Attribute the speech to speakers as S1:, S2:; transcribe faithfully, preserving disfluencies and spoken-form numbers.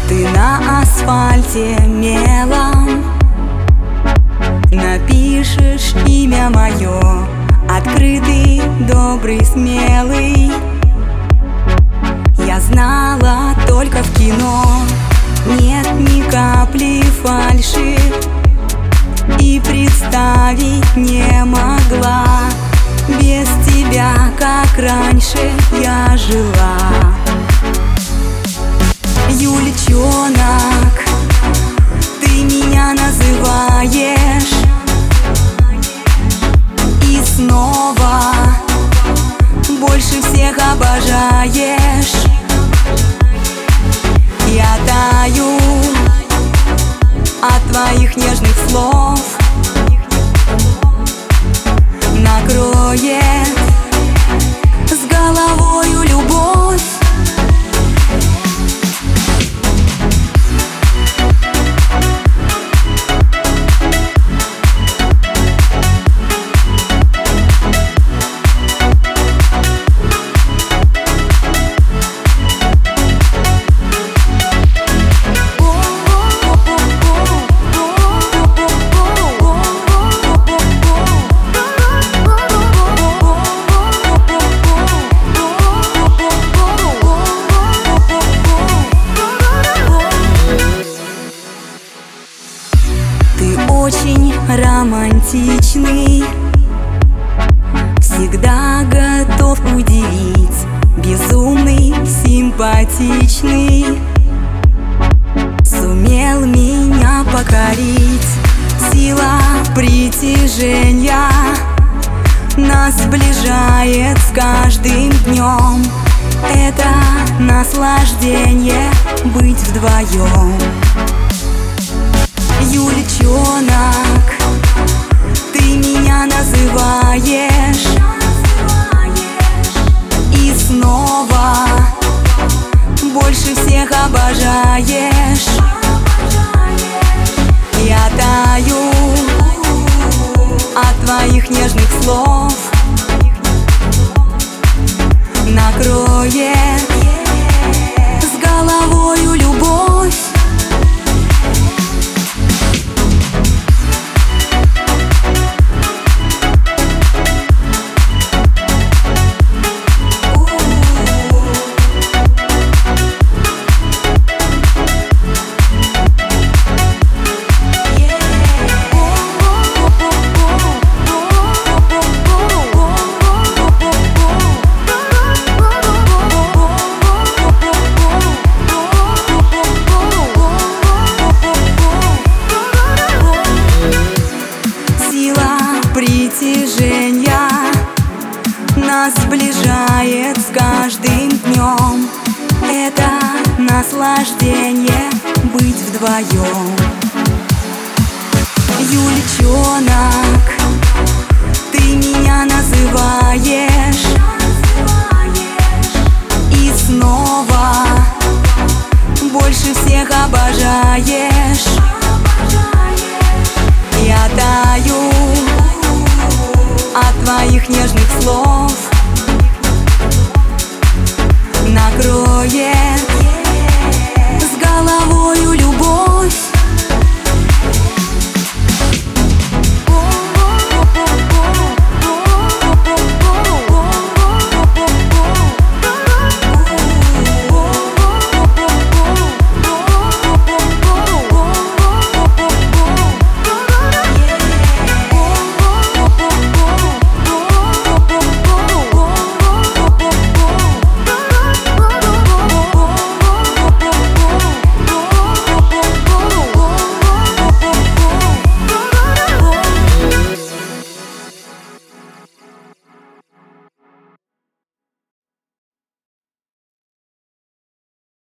S1: Ты на асфальте мелом напишешь имя мое, открытый, добрый, смелый. Я знала только в кино, нет ни капли фальши, и представить не могла без тебя, как раньше я жила. Юлечонок, ты меня называешь, и снова больше всех обожаешь. Я таю от твоих нежных слов, накроет с головою любовь. Очень романтичный, всегда готов удивить, безумный, симпатичный. Сумел меня покорить, сила притяжения нас сближает с каждым днем. Это наслаждение быть вдвоем. Юлечонок, ты меня называешь, и снова больше всех обожаешь. Я таю от твоих нежных слов, накроет с головою любовь. Притяжения нас сближает с каждым днем. Это наслаждение быть вдвоем. Юлечонок, ты меня называешь, и снова больше всех обожаешь. Я таю от твоих нежных слов,